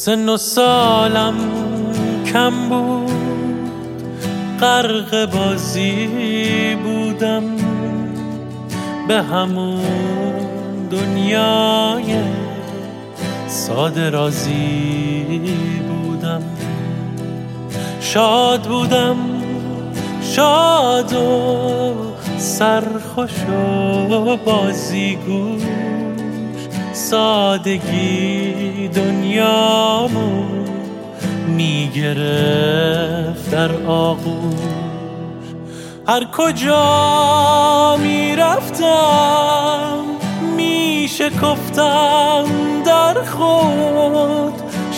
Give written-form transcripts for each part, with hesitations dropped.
سن و سالم کم بود، غرق بازی بودم، به همون دنیای ساده رازی بودم. شاد بودم، شاد و سرخوش و بازیگوش، سادگی دنیامو میگرفت در آغوش. هر کجا میرفتم میشکفتم در خود،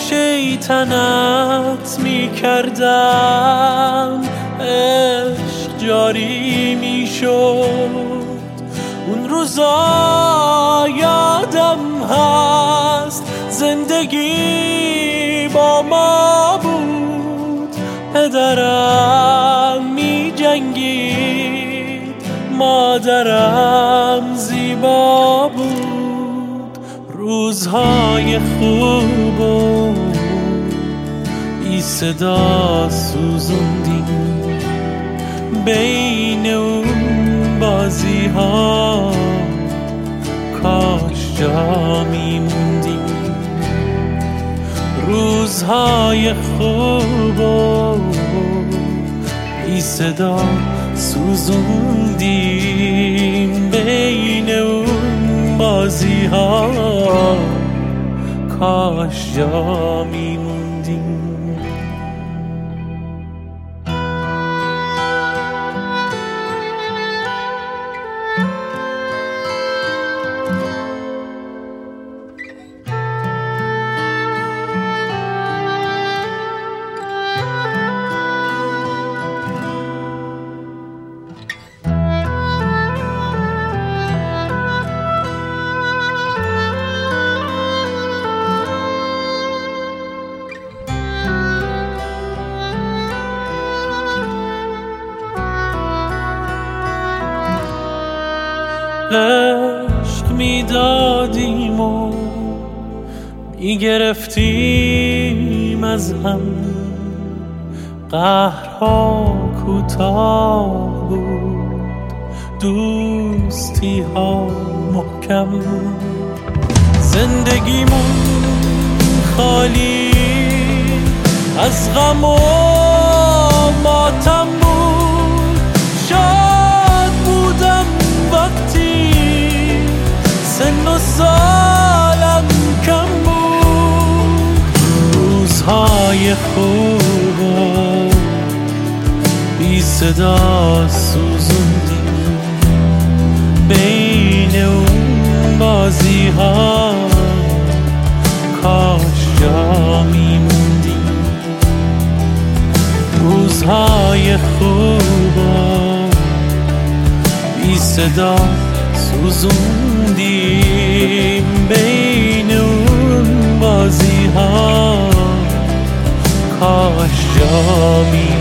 شیطنت میکردم، عشق جاری میشد. اون روزا یادم هست زندگی با ما بود، پدرم می جنگید، مادرم زیبا بود. روزهای خوب و بی صدا سوزوندیم، بین اون بازی ها کاش جا میموندیم. روزهای خوب و بی صدا سوزوندیم، بین اون بازی ها کاش جا میموندیم. عشق میدادیم و میگرفتیم از هم، قهرها کوتاه بود، دوستی ها محکم. زندگیمون خالی از غم و ماتم بود، شاد بودم وقتی سن و سالم کم بود. روزهای خوب و بی صدا سوزوندیم، بین اون بازی ها کاش جا میموندیم. روزهای خوب و بی صدا سوزوندیم، بین اون بازی ها کاش جا میموندیم.